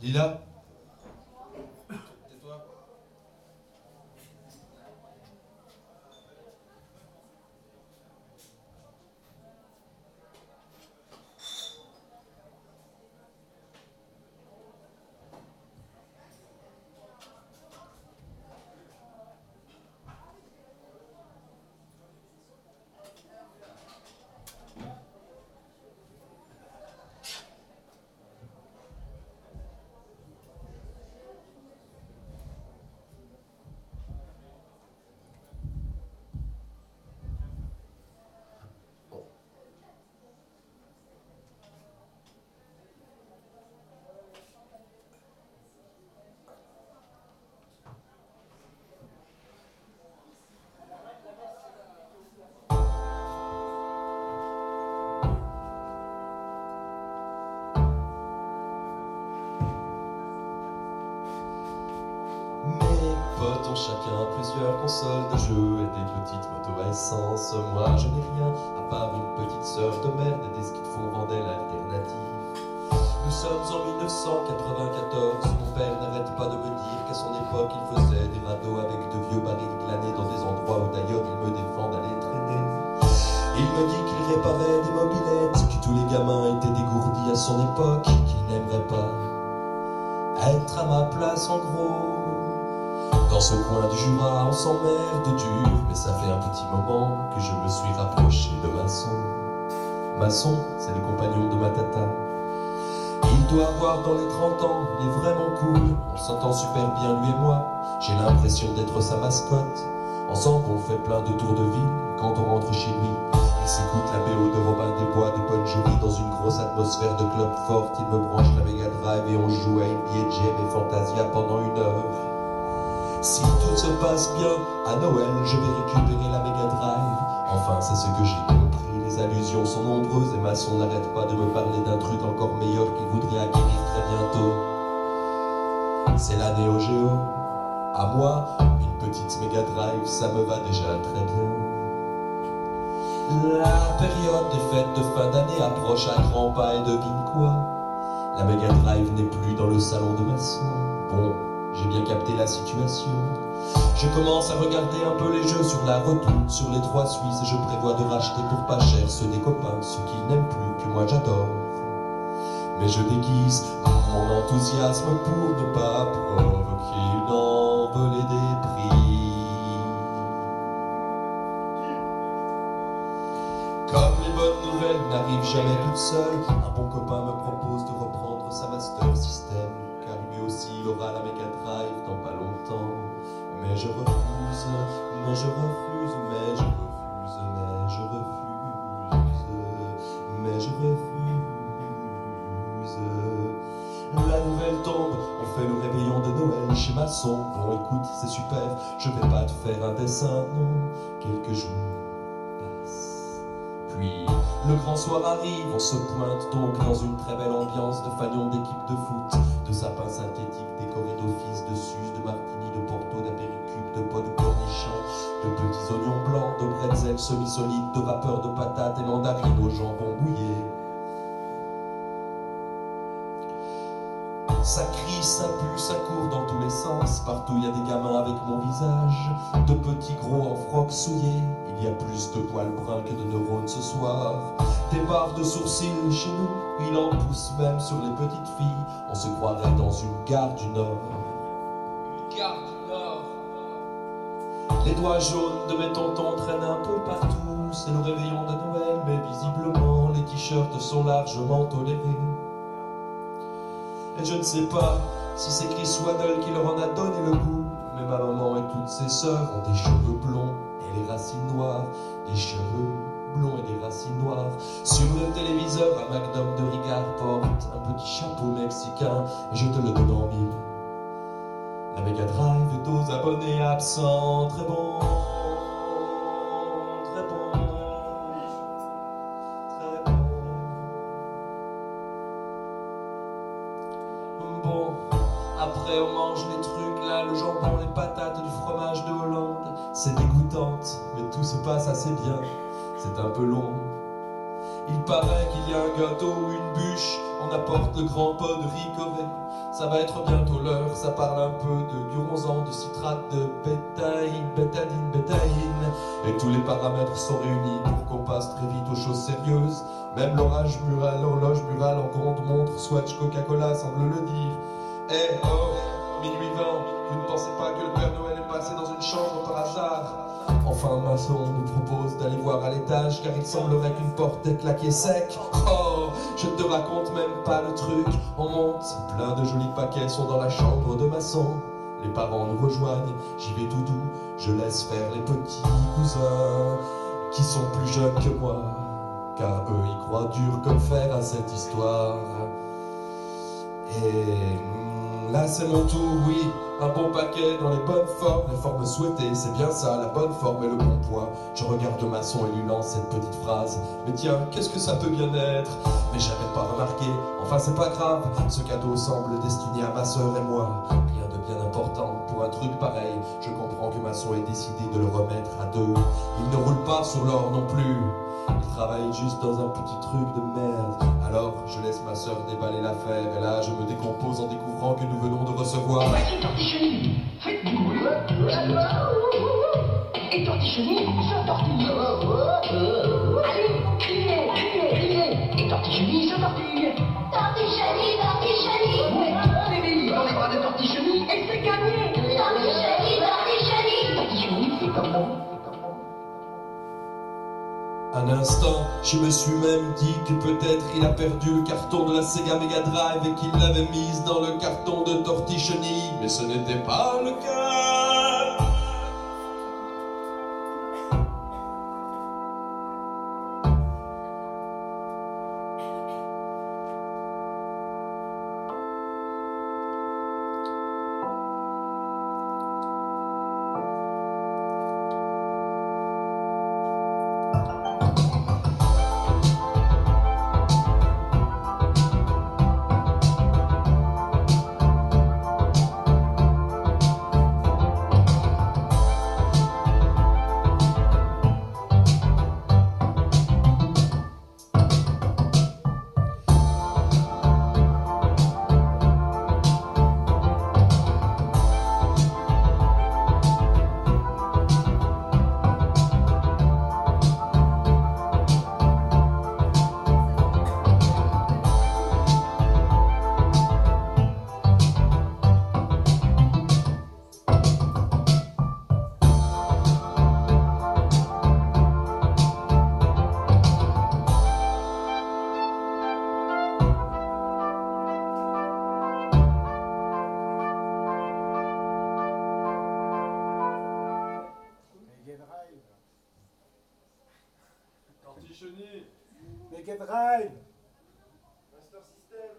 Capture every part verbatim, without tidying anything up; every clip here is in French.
Lila, tais-toi. Ont chacun plusieurs consoles de jeux et des petites motos à essence. Moi je n'ai rien à part une petite sœur de merde et des skis de fond vendaient l'alternative. Nous sommes en mille neuf cent quatre-vingt-quatorze. Mon père n'arrête pas de me dire qu'à son époque il faisait des radeaux avec de vieux barils glanés dans des endroits où d'ailleurs il me défend d'aller traîner. Il me dit qu'il réparait des mobilettes, que tous les gamins étaient dégourdis à son époque, qu'il n'aimerait pas être à ma place en gros. Dans ce coin du Jura, on s'emmerde dur, mais ça fait un petit moment que je me suis rapproché de Masson. Masson, c'est le compagnon de ma tata. Il doit avoir dans les trente ans, il est vraiment cool, on s'entend super bien lui et moi. J'ai l'impression d'être sa mascotte. Ensemble, on fait plein de tours de ville, et quand on rentre chez lui, il s'écoute la B O de Robin des Bois, de Bon Jovi dans une grosse atmosphère de club forte. Il me branche la Mega Drive et on joue à N B A Jam et Fantasia pendant une heure. Si tout se passe bien, à Noël, je vais récupérer la Mega Drive. Enfin, c'est ce que j'ai compris. Les allusions sont nombreuses et Masson n'arrête pas de me parler d'un truc encore meilleur qu'il voudrait acquérir très bientôt. C'est la Neo Geo. À moi, une petite Mega Drive, ça me va déjà très bien. La période des fêtes de fin d'année approche à grands pas et devine quoi? La Mega Drive n'est plus dans le salon de Masson. Bon, j'ai bien capté la situation. Je commence à regarder un peu les jeux sur la redoute, sur les trois Suisses, et je prévois de racheter pour pas cher ceux des copains, ceux qui n'aiment plus que moi j'adore. Mais je déguise mon enthousiasme pour ne pas provoquer une envolée des prix. Comme les bonnes nouvelles n'arrivent jamais toutes seules, un bon copain me propose de reprendre sa Master System, car lui aussi il aura la Mega Drive dans pas longtemps. Mais je refuse, mais je refuse, mais je refuse, mais je refuse, mais je refuse. La nouvelle tombe, on fait le réveillon de Noël chez Masson. Bon écoute, c'est super, je vais pas te faire un dessin, non. Quelques jours passent, puis le grand soir arrive, on se pointe donc dans une très belle ambiance de fanions d'équipe de foot, de sapins synthétiques décorés d'office, de sus, de martini, de porto, d'apéricube, de pots de cornichons, de petits oignons blancs, de bretzels semi-solides, de vapeur de patates et mandarines au jambon mouillé. Ça crie, ça pue, ça court dans tous les sens. Partout il y a des gamins avec mon visage, de petits gros en froc souillés. Il y a plus de poils bruns que de neurones ce soir. Des barres de sourcils chez nous, il en pousse même sur les petites filles. On se croirait dans une gare du Nord. Une gare du Nord. Les doigts jaunes de mes tontons traînent un peu partout. C'est le réveillon de Noël, mais visiblement les t-shirts sont largement tolérés. Et je ne sais pas si c'est Chris Waddle qui leur en a donné le goût, mais ma maman et toutes ses sœurs ont des cheveux blonds et les racines noires, des cheveux blonds et des racines noires. Sur le téléviseur, un magnum de Ricard porte un petit chapeau mexicain, et je te le donne en mille. La Mega Drive est aux abonnés absents, très bon, très bon. Bon, après on mange les trucs là, le jambon, les patates, du fromage de Hollande. C'est dégoûtante, mais tout se passe assez bien. C'est un peu long. Il paraît qu'il y a un gâteau ou une bûche. On apporte le grand pot de riz Corée. Ça va être bientôt l'heure, ça parle un peu de duronzan, de citrate, de bétaïne, bétadine, bétaïne. Et tous les paramètres sont réunis pour qu'on passe très vite aux choses sérieuses. Même l'orage mural, l'horloge murale en grande montre, Swatch, Coca-Cola semble le dire. Eh oh, minuit vingt, vous ne pensez pas que le Père Noël est passé dans une chambre par hasard? Enfin, un maçon nous propose d'aller voir à l'étage, car il semblerait qu'une porte est claquée sec. Oh, je ne te raconte même pas le truc. On monte, plein de jolis paquets sont dans la chambre de maçon. Les parents nous rejoignent, j'y vais tout doux. Je laisse faire les petits cousins qui sont plus jeunes que moi, car eux ils croient dur comme fer à cette histoire. Et là c'est mon tour, oui, un bon paquet dans les bonnes formes, les formes souhaitées, c'est bien ça, la bonne forme et le bon poids. Je regarde le maçon et lui lance cette petite phrase. Mais tiens, qu'est-ce que ça peut bien être? Mais j'avais pas remarqué, enfin c'est pas grave, ce cadeau semble destiné à ma sœur et moi. Rien de bien important pour un truc pareil, je comprends que maçon ait décidé de le remettre à deux. Il ne roule pas sur l'or non plus, il travaille juste dans un petit truc de merde. Alors je laisse ma sœur déballer l'affaire, et là je me décompose en découvrant que nous venons de recevoir. Voici Tortichonille, faites du bruit. Et Tortichonille se tortille. Allez, criez, criez, criez. Et Tortichonille se tortille. Tortichonille, Tortichonille. Allez, dans les bras de Tortichonille, et c'est gagné. Tortichonille, Tortichonille. Tortichonille, c'est comment? Un instant, je me suis même dit que peut-être il a perdu le carton de la Sega Mega Drive et qu'il l'avait mise dans le carton de Tortichonille, mais ce n'était pas le cas. Tortichonille, Mega Drive, Master System.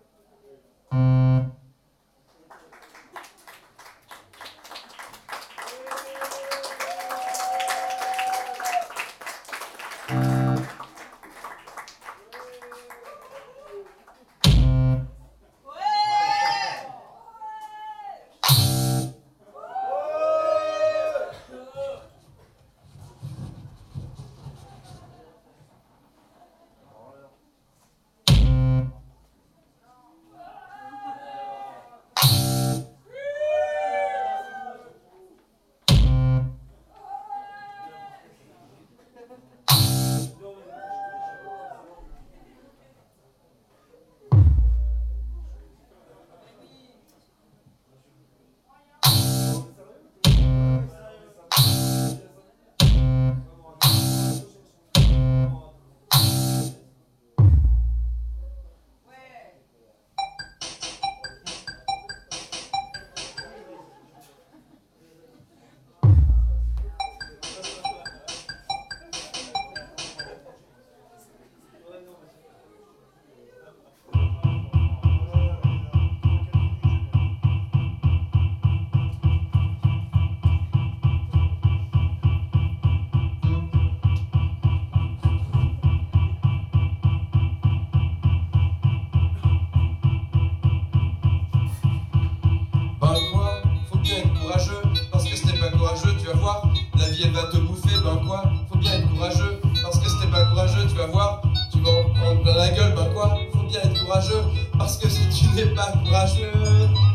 La vie elle va te bouffer, ben quoi, faut bien être courageux, parce que si t'es pas courageux, tu vas voir, tu vas en prendre plein la gueule, ben quoi, faut bien être courageux, parce que si tu n'es pas courageux...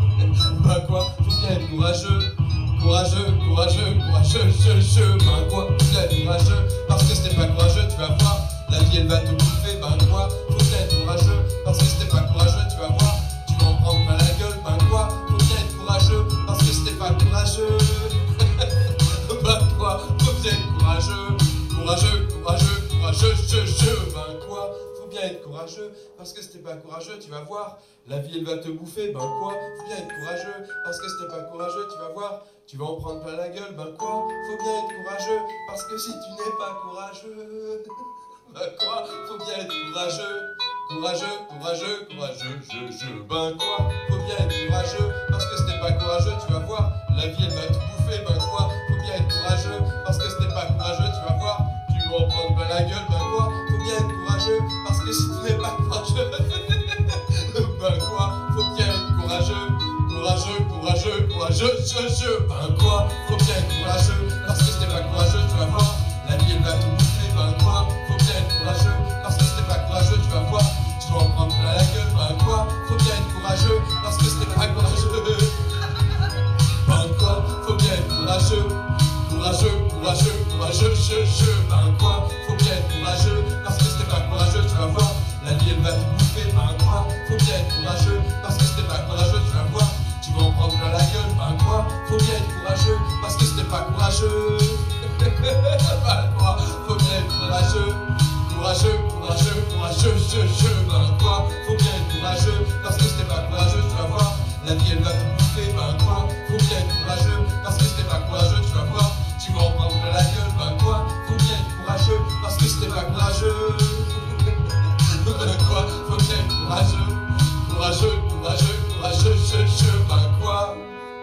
courageux, courageux, courageux, courageux, je, je, ben quoi, faut bien être courageux, parce que si t'es pas courageux, tu vas voir, la vie elle va te bouffer, ben quoi, faut bien être courageux, parce que si t'es pas courageux, tu vas voir, tu vas en prendre plein la gueule, ben quoi, faut bien être courageux, parce que si t'es pas courageux, ben quoi, faut bien être courageux, courageux, courageux, courageux, je, je, ben quoi, faut bien être courageux, parce que si t'es pas courageux, tu vas voir, la vie elle va te bouffer, ben quoi, faut bien être courageux, parce que si t'es pas courageux, tu vas voir, tu vas en prendre plein la gueule, ben quoi, faut bien être courageux, parce que si tu n'es pas courageux, ben quoi, faut bien être courageux, courageux, courageux, courageux, je, je, ben quoi, faut bien être courageux, parce que si t'es pas courageux, tu vas voir, la vie elle va te bouffer, ben quoi, faut bien être courageux, parce que si t'es pas courageux, tu vas voir, tu vas en prendre plein la gueule, ben quoi, faut bien être courageux, parce que si tu n'es pas courageux, ben quoi, faut bien être courageux, courageux, courageux, courageux, je, je, ben quoi, faut bien être courageux, parce que si t'es pas courageux, tu vas voir, la vie elle va te bouffer, ben quoi, faut bien être courageux, parce que si t'es pas courageux, tu vas voir, tu vas en prendre plein la gueule, ben quoi, faut bien être courageux, parce que si t'es pas courageux, ben quoi, faut bien être courageux, courageux, courageux, courageux, je, je, ben quoi, faut bien être courageux, parce que si t'es pas courageux, tu vas voir, la vie elle va te bouffer, ben quoi, faut bien être courageux, parce que si t'es pas courageux, tu vas voir, tu vas en prendre plein la gueule, ben quoi, faut bien être courageux, parce que si t'es pas courageux, ben quoi, faut bien être courageux, courageux, courageux, courageux, je, je, ben quoi, faut bien être courageux, parce que si t'es pas courageux, tu vas voir, la vie elle va te bouffer, ben quoi, faut bien être courageux, parce que si t'es pas courageux, tu vas voir, tu vas en prendre plein la gueule, ben quoi, faut bien être courageux, parce que si t'es pas courageux, ben quoi, faut bien être courageux, courageux, courageux, courageux, je, je, ben quoi.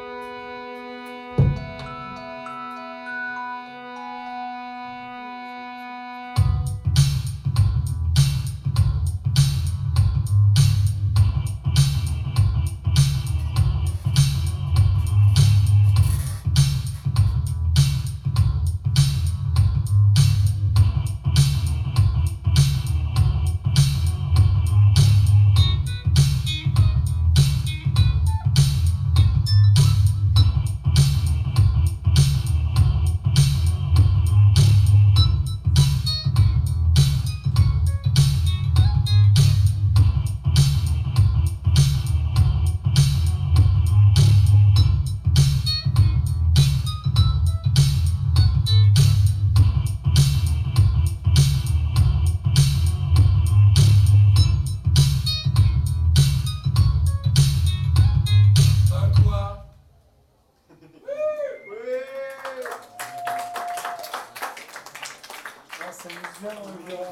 Ça nous vient, on verra.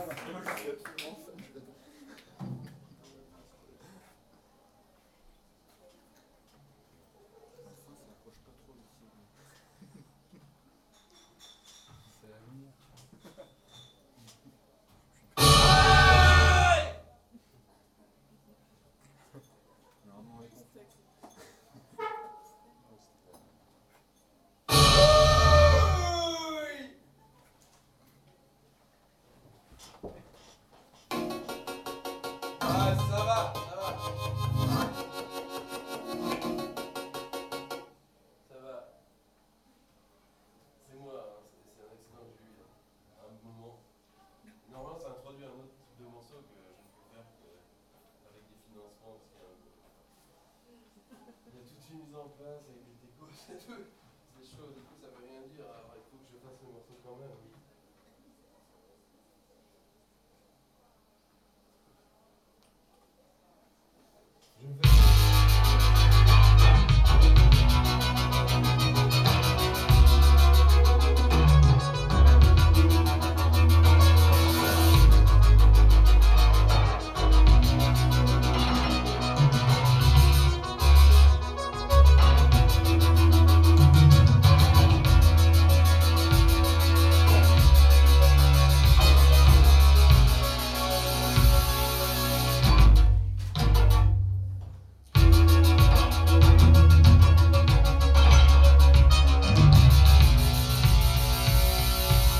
En place avec des décos, c'est tout. C'est chaud, du coup ça veut rien dire, alors il faut que je fasse le morceau quand même. Je vais...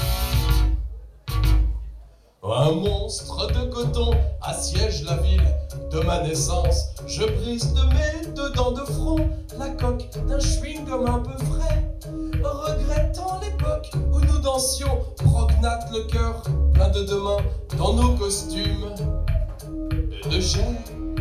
Un monstre de coton assiège la ville, de ma naissance. Je brise de mes deux dents de front la coque d'un chewing-gum un peu frais, regrettant l'époque où nous dansions prognate le cœur plein de demain dans nos costumes de gêne.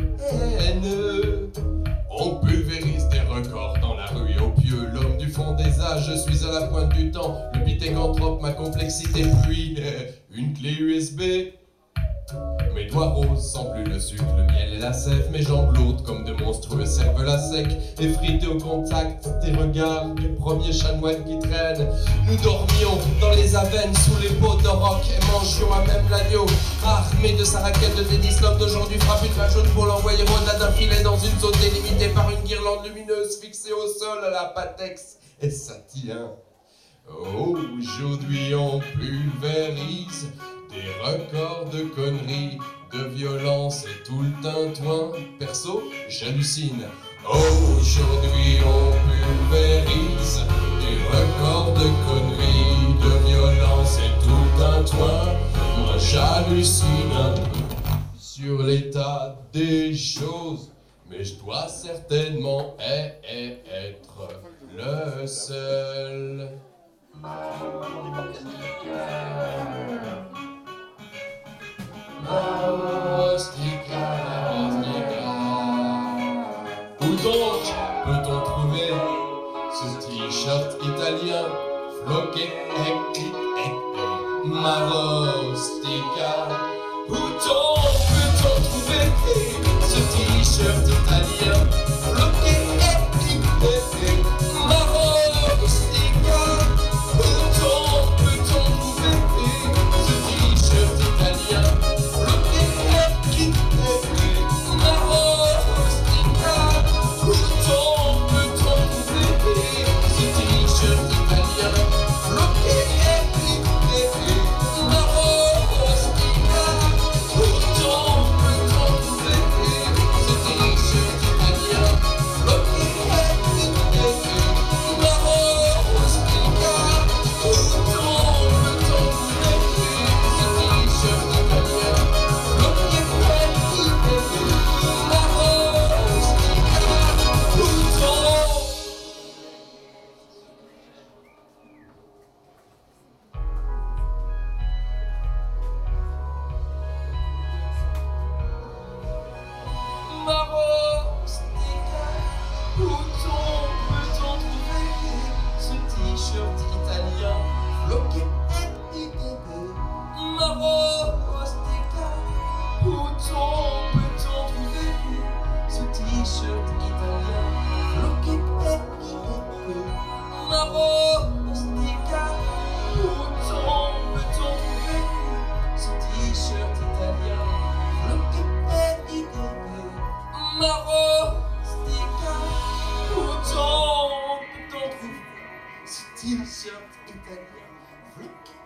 On pulvérise des records dans la rue et au pieu, l'homme du fond des âges, je suis à la pointe du temps, le pitécanthrope, ma complexité, puis une clé U S B. Mes doigts roses sans plus le sucre, le miel et la sève, mes jambes lourdes comme de monstrueux cerveaux à sec, effrités au contact des regards du premier chanoine qui traîne. Nous dormions dans les avennes sous les pots de roc et mangions à même l'agneau. Armé de sa raquette de tennis, l'homme d'aujourd'hui frappe une balle jaune pour l'envoyer au-delà d'un filet dans une zone délimitée par une guirlande lumineuse fixée au sol à la patex. Et ça tient. Aujourd'hui on pulvérise des records de conneries, de violence et tout le tintouin. Perso, j'hallucine. Aujourd'hui on pulvérise des records de conneries, de violence et tout le tintouin. Moi j'hallucine sur l'état des choses, mais je dois certainement être le seul. Où donc peut-on trouver ce t-shirt italien floqué Marostica? Où donc peut-on trouver ce t-shirt italien floqué Marostica? Où donc peut-on trouver ce t-shirt italien floqué Marostica? Où donc peut-on trouver ce t-shirt italien floqué Marostica? Où donc peut-on trouver ce t-shirt italien floqué Marostica? Où donc peut-on trouver ce t-shirt italien floqué Marostica? Où donc? Marostica, où donc peut-on trouver ce t-shirt italien floqué Marostica? Où donc peut-on trouver ce t-shirt italien floqué Marostica? Où donc peut-on trouver ce t-shirt italien floqué Marostica? Où donc peut-on trouver ce t-shirt italien floqué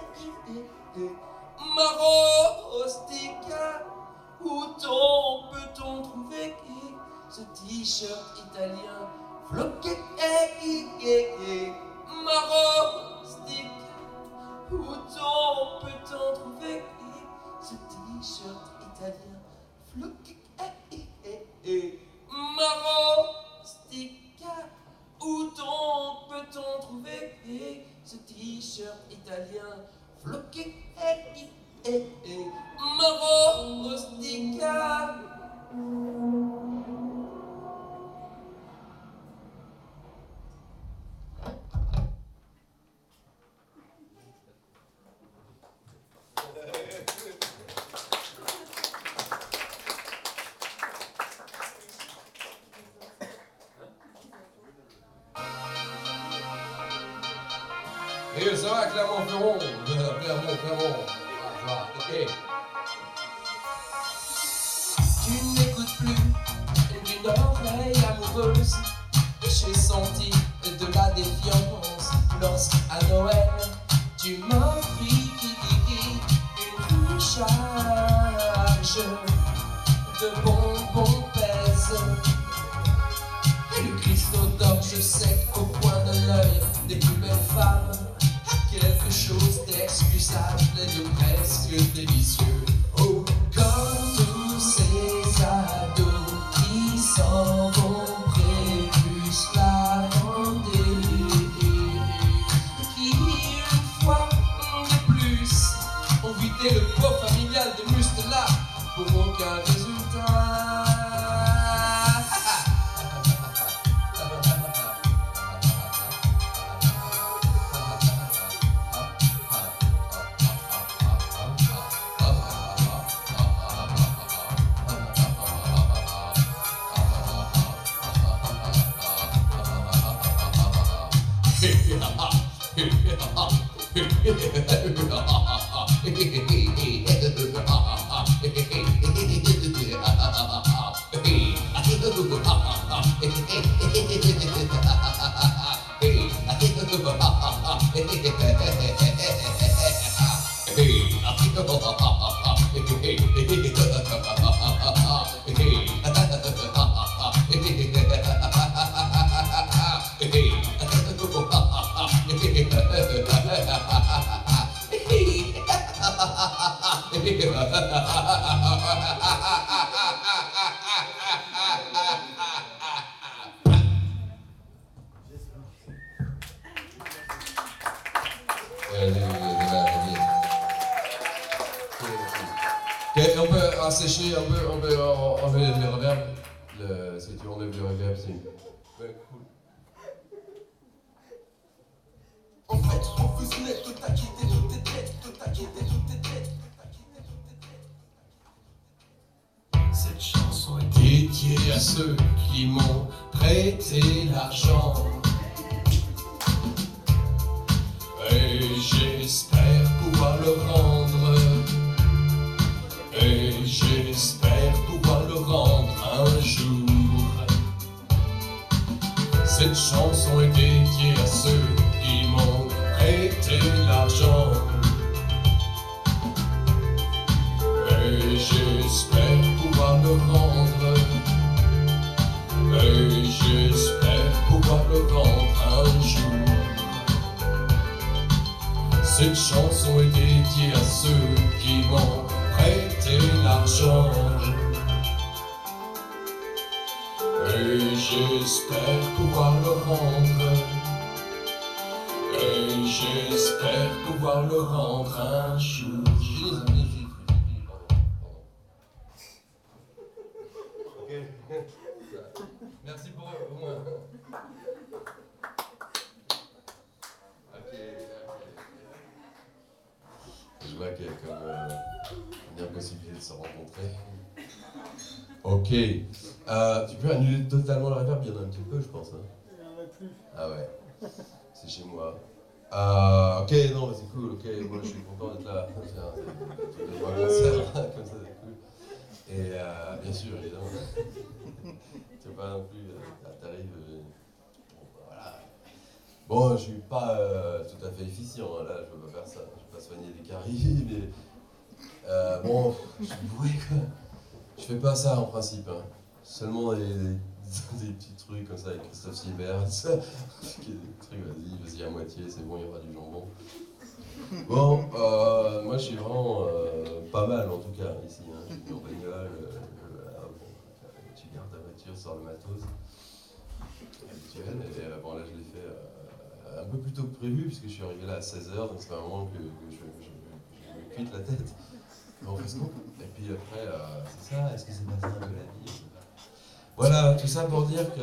Marostica? Où donc peut-on trouver ce t-shirt italien floqué Marostica? Où donc peut-on trouver ce t-shirt italien floqué Marostica? Où donc peut-on trouver ce t-shirt italien floqué Marostica? Et ça va, Clermont-Ferrand, Clermont-Ferrand. Ah, ok. Tu n'écoutes plus d'une oreille amoureuse. J'ai senti de la défiance lorsqu'à Noël tu m'as pris une charge de bonbons pèse. Et le cristaux d'orge sec au coin de l'œil des plus belles femmes. Quelque chose d'excusable et de presque délicieux. Oh, comme tous ces Okay, on peut assécher, on peut, on peut enlever le reverb. Le, si tu enlèves le reverb, c'est ouais, cool. En fait, on fusionnait tout à quitter, tout est tête, tout à quitter, tout est tête, tout à quitter, tout est tête. Cette chanson est dédiée à ceux qui m'ont prêté l'argent. Et j'espère pouvoir le rendre. Et j'espère pouvoir le rendre un jour. Cette chanson est dédiée à ceux qui m'ont prêté l'argent. Et j'espère pouvoir le rendre. Et j'espère pouvoir le rendre un jour. Cette chanson est dédiée à ceux qui m'ont prêté l'argent. Et j'espère pouvoir le rendre. Et j'espère pouvoir le rendre un jour. Merci pour eux, au moins. Ok, je vois qu'il y a comme euh, une impossibilité de se rencontrer. Ok. Euh, tu peux annuler totalement la reverb, il y en a un petit peu, je pense. Hein. Il n'y en a plus. Ah ouais, c'est chez moi. Euh, ok, non, mais c'est cool, ok, moi je suis content d'être là. C'est un c'est un concert, comme ça, c'est cool. Et euh, bien sûr, évidemment. Tu veux pas non plus, euh, t'arrives. Euh, bon, voilà. Bon, je suis pas euh, tout à fait efficient, hein, là, je peux pas faire ça. Je peux pas soigner des caries, mais. Euh, bon, je suis bourré, quoi. Je fais pas ça en principe, hein. Seulement des, des, des petits trucs comme ça avec Christophe Siebert, tout ça. Des trucs, vas-y, vas-y à moitié, c'est bon, il y aura du jambon. Bon, euh, moi je suis vraiment euh, pas mal en tout cas ici, hein. Je suis en bagnole, euh, voilà, bon, tu gardes ta voiture, sors le matos, habituel, et euh, bon là je l'ai fait euh, un peu plus tôt que prévu puisque je suis arrivé là à seize heures, donc c'est pas un moment que, que je, je, je me cuite la tête. Bon, parce qu'on- et puis après, euh, c'est ça, est-ce que c'est pas ça un peu la vie? Voilà, tout ça pour dire que.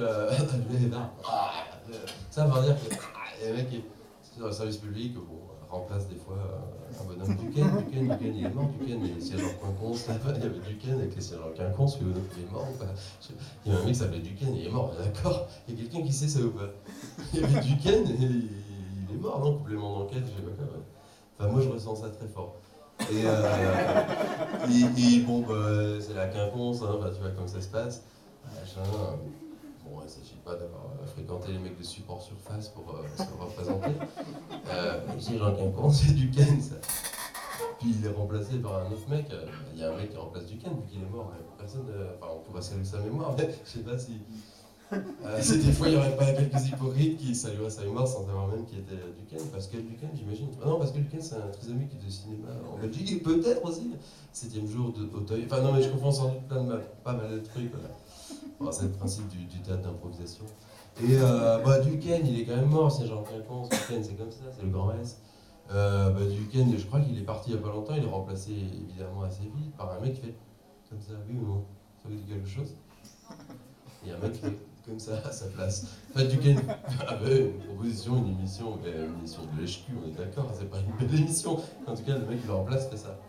ça pour dire que les mecs qui sont dans le service public bon, remplacent des fois euh, un bonhomme Duquesne. Duquesne, Duquesne, il est mort. Duquesne, il est siège en quinconce. Il y avait Duquesne avec les sièges en quinconce, que il est mort ou pas? Il y a un mec qui s'appelait Duquesne, il est mort, d'accord. Il y a quelqu'un qui sait ça ou pas? Il y avait Duquesne et il est mort, non? Complément d'enquête, je sais pas quoi. Ouais. Enfin, moi je ressens ça très fort. Et, euh, et, et bon, bah, c'est la quinconce, hein, bah, tu vois comme ça se passe. Machin, euh, bon, il ne s'agit pas d'avoir euh, fréquenté les mecs de support surface pour euh, se représenter. Euh, ici, Jean Quinconce, c'est Duquesne, ça. Puis il est remplacé par un autre mec. euh, Il y a un mec qui remplace Duquesne, vu qu'il est mort. Mais personne, euh, enfin, on pourrait saluer sa mémoire, mais je sais pas si. Euh, c'est des fois, il n'y aurait pas quelques hypocrites qui salueraient sa mémoire sans savoir même qui était Duquesne. Pascal Duquesne, j'imagine. Ah non, Pascal Duquesne, c'est un trisomique de cinéma en Belgique, et peut-être aussi. Septième jour de Auteuil. Enfin, non, mais je confonds sans doute plein de mal, pas mal de trucs. Voilà. Bon, c'est le principe du, du théâtre d'improvisation. Et euh, bah, Duquesne, il est quand même mort, c'est Jean Quinconce. Duquesne, c'est comme ça, c'est le grand S. Euh, bah, Duquesne, je crois qu'il est parti il n'y a pas longtemps, il est remplacé évidemment assez vite par un mec qui fait comme ça, oui ou non? Ça vous dit quelque chose? Il y a un mec qui fait comme ça à sa place. En fait, Duquesne avait une proposition, une émission, mais une émission de lèche-cul, on est d'accord, c'est pas une belle émission. En tout cas, le mec qui le remplace fait ça.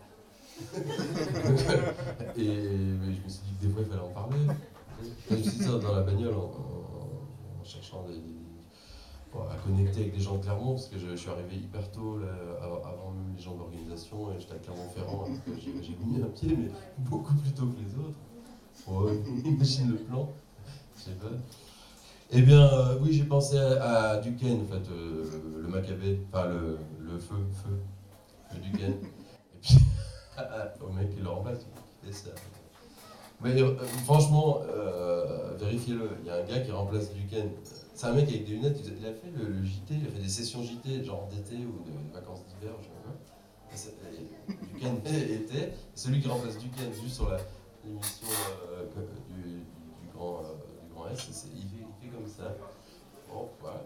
Et mais je me suis dit que des fois il fallait en parler. Je me suis dit ça dans la bagnole en, en, en cherchant des, des, bon, à connecter avec des gens de Clermont, parce que je, je suis arrivé hyper tôt, là, avant même les gens de l'organisation, et j'étais à Clermont-Ferrand, alors que j'ai, j'ai mis un pied, mais beaucoup plus tôt que les autres. Bon, imagine le plan, je sais pas. Eh bien, euh, oui, j'ai pensé à, à Duquesne, en fait, euh, le, le Maccabée, enfin le, le feu, feu, le Duquesne. Et puis, au mec qui le remplace, qui fait ça. Mais euh, franchement, euh, vérifiez-le, il y a un gars qui remplace Duquesne. C'est un mec avec des lunettes, il a fait le, le J T, il a fait des sessions J T, genre d'été ou de, de vacances d'hiver, je sais pas. Duquesne était, celui qui remplace Duquesne juste sur la, l'émission euh, du, du, du, grand, euh, du grand S, c'est, il, fait, il fait comme ça. Bon, voilà.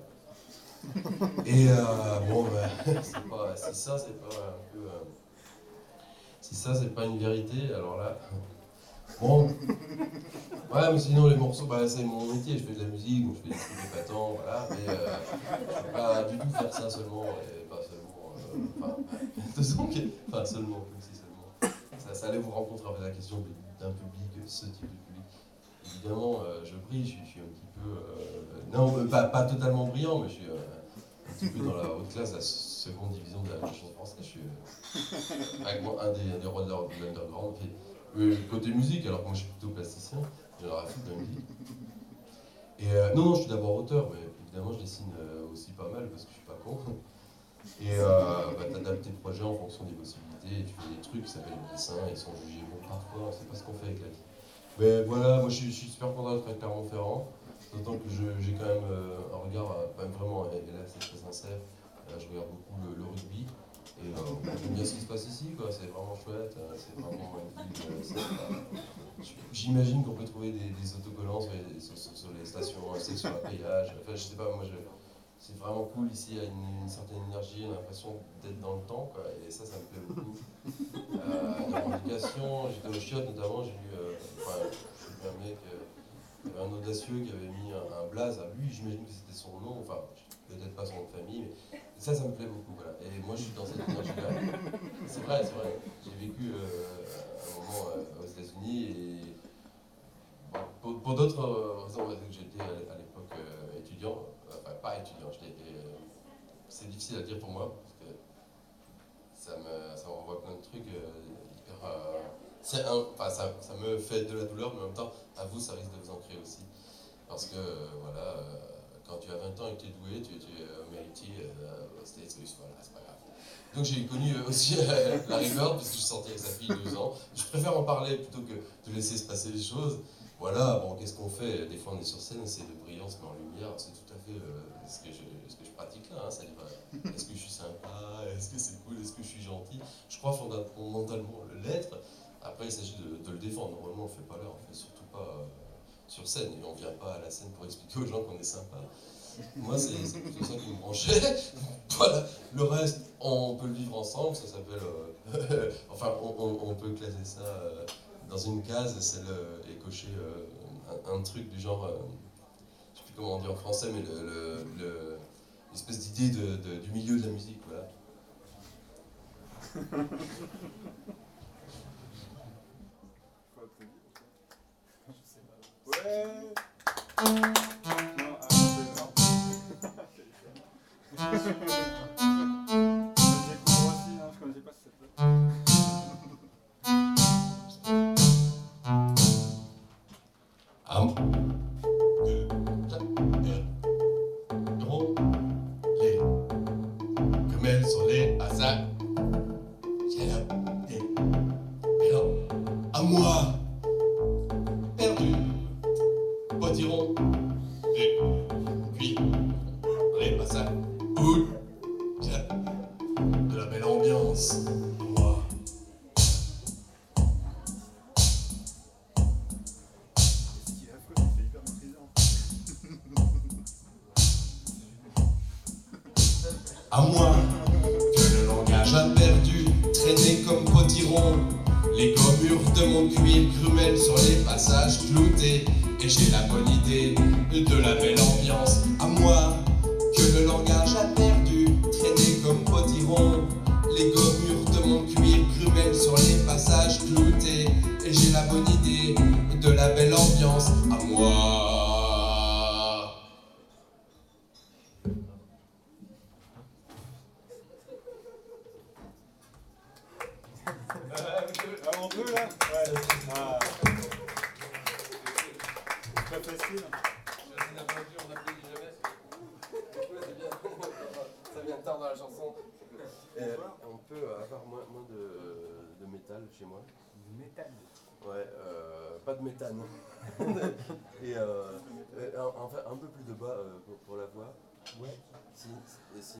Et euh, bon, bah, c'est pas, si ça, c'est pas un peu. Euh, si ça, c'est pas une vérité, alors là. Bon. Ouais, mais sinon, les morceaux, bah, c'est mon métier, je fais de la musique, donc je fais des trucs épatants, voilà. Mais euh, je peux pas du tout faire ça seulement, et pas seulement. Euh, enfin, de façon, enfin, seulement, comme si seulement. Ça, ça allait vous rencontrer avec la question d'un public, ce type de public. Évidemment, euh, je brille, je, je suis un petit peu. Euh, non, euh, pas, pas totalement brillant, mais je suis euh, un petit peu dans la haute classe, la seconde division de la chanson française. Je suis euh, avec moi, un des, des rois de l'underground. Euh, côté musique, alors que moi je suis plutôt plasticien, j'en ai foutre de la musique. Et euh, non, non, je suis d'abord auteur, mais évidemment je dessine euh, aussi pas mal parce que je suis pas con. Et euh, bah, t'adaptes tes projets en fonction des possibilités, et tu fais des trucs qui s'appellent des dessins, ils sont jugés. Bon, parfois, on sait pas ce qu'on fait avec la vie. Mais voilà, moi je suis, je suis super content d'être à Clermont-Ferrand, d'autant que je, j'ai quand même euh, un regard, euh, pas vraiment, et là c'est très sincère, euh, je regarde beaucoup le, le rugby. Et euh, j'aime bien ce qui se passe ici, quoi. C'est vraiment chouette, euh, c'est vraiment une ville. Euh, c'est, euh, j'imagine qu'on peut trouver des, des autocollants sur les, sur, sur, sur les stations, sur la péage. Enfin, je sais pas, moi, je, c'est vraiment cool ici, il y a une, une certaine énergie, une impression d'être dans le temps, quoi. Et ça, ça me plaît beaucoup. Euh, la revendication, j'étais au Chiottes notamment, j'ai vu, euh, enfin, j'ai vu un mec, euh, il y avait un audacieux qui avait mis un, un blaze à lui, j'imagine que c'était son nom, enfin, peut-être pas son nom de famille, mais ça, ça me plaît beaucoup, voilà. Et moi, je suis dans cette énergie-là. C'est vrai, c'est vrai. J'ai vécu euh, un moment euh, aux États-Unis et bon, pour, pour d'autres raisons, parce que j'étais à l'époque euh, étudiant, enfin pas étudiant, j'étais, euh, c'est difficile à dire pour moi parce que ça me, ça m'envoie plein de trucs euh, hyper. Euh, c'est un, enfin, ça, ça me fait de la douleur, mais en même temps, à vous, ça risque de vous en créer aussi, parce que euh, voilà. Euh, Quand tu as vingt ans et que tu es doué, tu, tu es au méritier, euh, aux States, voilà, c'est pas grave. Donc j'ai connu aussi euh, Larry Bird, parce que je sortais avec sa fille deux ans. Je préfère en parler plutôt que de laisser se passer les choses. Voilà, bon, qu'est-ce qu'on fait? Des fois on est sur scène, c'est de brillance, mais en lumière, c'est tout à fait euh, ce, que je, ce que je pratique là. Hein, c'est-à-dire, euh, est-ce que je suis sympa? Est-ce que c'est cool? Est-ce que je suis gentil? Je crois fondamentalement l'être. Après, il s'agit de, de le défendre. Normalement, on ne fait pas là, on ne fait surtout pas. Euh, sur scène, et on ne vient pas à la scène pour expliquer aux gens qu'on est sympa. Moi, c'est, c'est plutôt ça qui me branchait. Voilà. Le reste, on peut le vivre ensemble, ça s'appelle... Euh, enfin, on, on, on peut classer ça euh, dans une case, c'est le, et cocher euh, un, un truc du genre... Euh, je ne sais plus comment on dit en français, mais le, le, le, l'espèce d'idée de, de, du milieu de la musique, voilà. Ouais. Non, ah, c'est non. Je découvre aussi, hein, je connaissais pas cette lettre. Un, deux, drôle, les femelles sur les hasards. J'ai la tête, à moi, perdu. Potiron, et puis, les passages, ou de la belle ambiance, moi. Ce qui est affreux, c'est que c'est hyper maîtrisant. À moi, que le langage a perdu, traîné comme potiron, les gommures de mon cuir grumellent sur les passages cloutés. Et j'ai la bonne idée de la belle ambiance. À moi, que le langage a perdu, traîné comme potiron, les gommures de mon cuir grumellent sur les passages cloutés. Et j'ai la bonne idée de la belle ambiance. À moi. Christine. Christine applaudit, on applaudit jamais. Ouais, c'est bien. Ça vient tard dans la chanson. Et on peut avoir moins, moins de, de métal chez moi. Du métal. Ouais, euh, pas de méthane. Et euh, euh, enfin un peu plus de bas euh, pour, pour la voix. Ouais. Si, et si